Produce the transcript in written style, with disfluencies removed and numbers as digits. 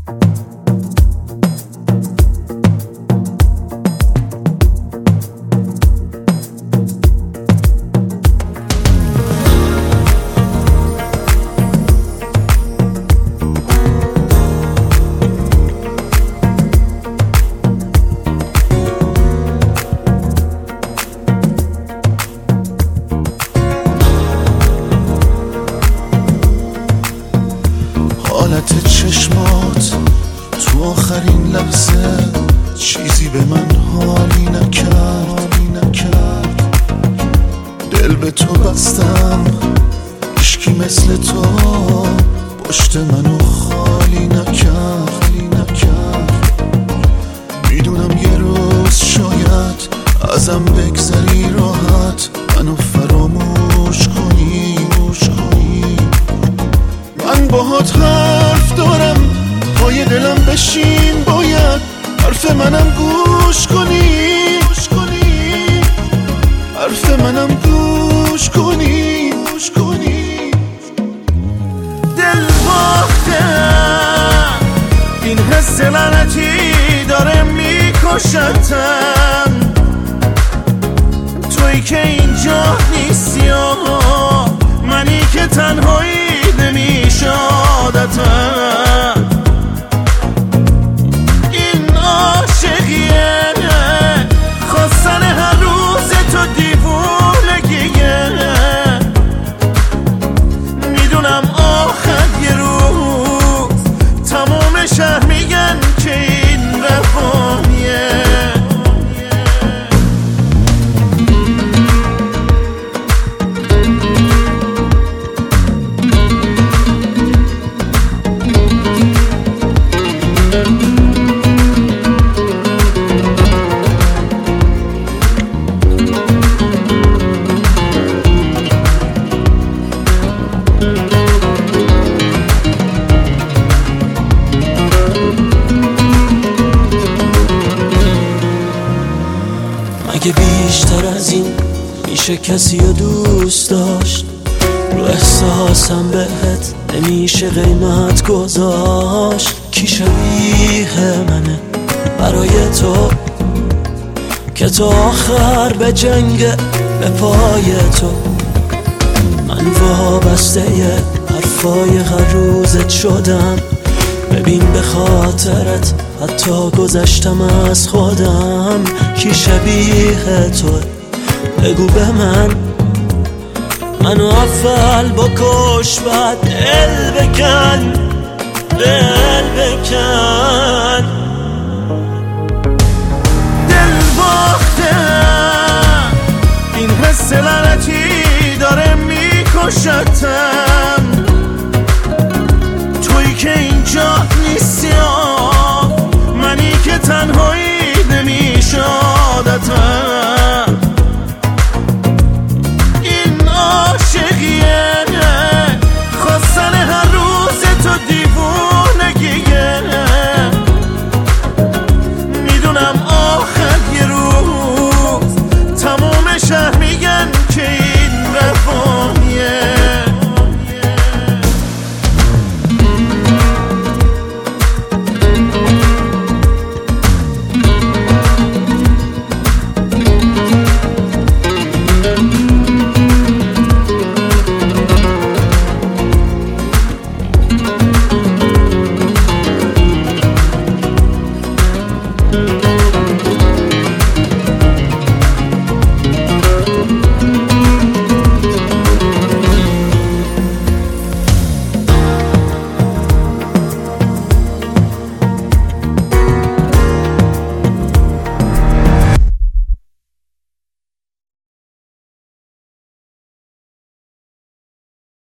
حالت چشمات تو آخرین لحظه چیزی به من حالی نکرد. دل به تو بستم، عشقی مثل تو پشت منو خالی نکرد. میدونم یه روز شاید ازم بگذری راحت، منو فراموش کنی. من باهات حرف دارم، پای دلم بشین، باید حرف منم گوش کنی. حرف منم گوش کنی. دل باختم، این حس لعنتی داره میکشتم. تویی که اینجا نیستی، منی که تنهایی نمیشه عادتم. این عاشقیه، خواستن هر روز تو دیوونگیه. میدونم آخر یه روز تمام شهر میگن که این روانیه. مگه بیشتر از این میشه کسی رو دوست داشت؟ رو احساسم بهت نمیشه قیمت گذاشت. کی شبیه منه برای تو که تو آخر به جنگ به پای تو؟ من وابسته حرفای هر روزت شدم. ببین به خاطرت حتی گذشتم از خودم. کی شبیه تو بگو به منو اول بکش بعد دل بکن. دل باختم، این حس لعنتی داره میکشتم.